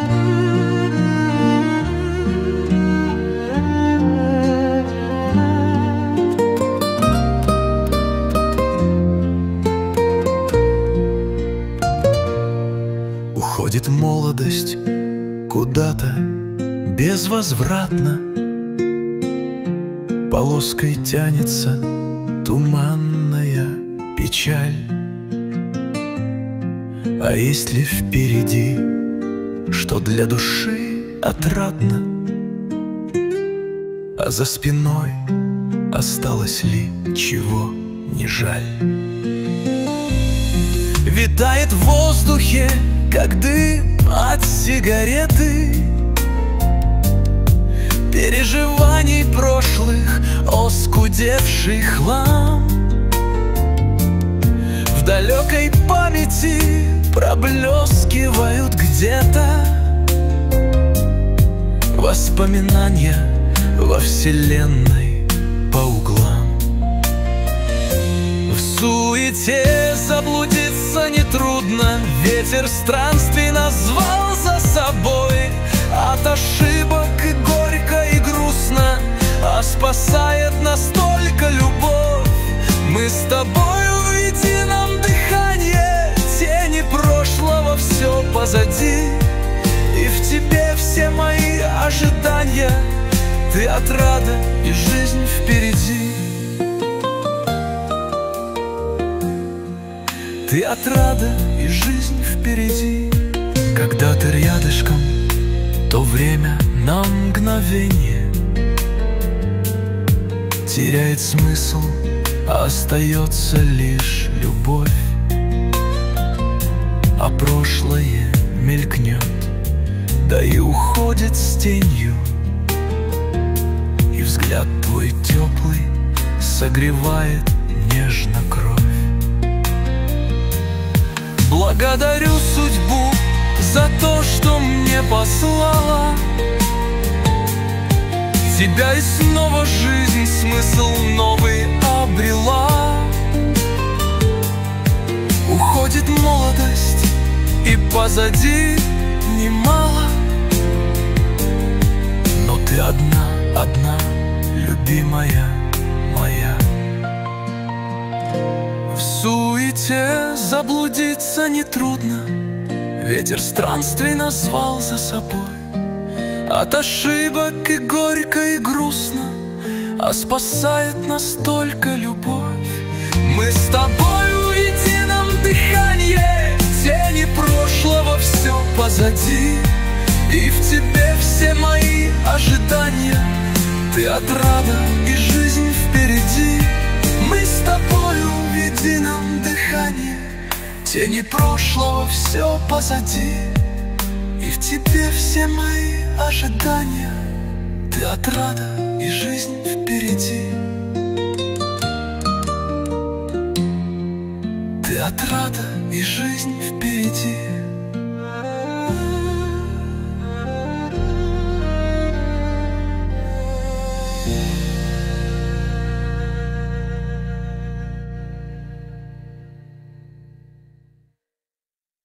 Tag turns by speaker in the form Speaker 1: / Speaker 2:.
Speaker 1: Уходит молодость куда-то безвозвратно, полоской тянется туманная печаль. А есть ли впереди, что для души отрадно? А за спиной осталось ли, чего не жаль? Витает в воздухе, как дым от сигареты, переживаний прошлых, оскудевший хлам. В далекой памяти проблескивают где-то воспоминания во вселенной по углам. В суете заблудиться нетрудно, ветер странствий назвал за собой. От ошибок и горько, и грустно, а спасает нас только любовь. Мы с тобою в едином дыхании, тени прошлого все позади, и в тебе все мои ожидания. Ты отрада и жизнь впереди. Ты отрада и жизнь впереди. Когда ты рядышком, то время на мгновение теряет смысл, а остается лишь любовь. А прошлое мелькнет, да и уходит с тенью, и взгляд твой теплый согревает нежно кровь. Благодарю судьбу за то, что мне послала тебя, и снова жизнь смысл новый обрела. Уходит молодость, и позади немало, но ты одна, одна, любимая моя. В суете заблудиться нетрудно, ветер странствий назвал за собой. От ошибок и горько, и грустно, а спасает нас только любовь. Мы с тобою в едином дыхании, тени прошлого все позади, и в тебе все мои ожидания. Ты отрада и жизнь впереди. Мы с тобою в едином дыхании, тени прошлого все позади, и в тебе все мои ожидания. Ты отрада и жизнь впереди. Ты отрада и жизнь впереди.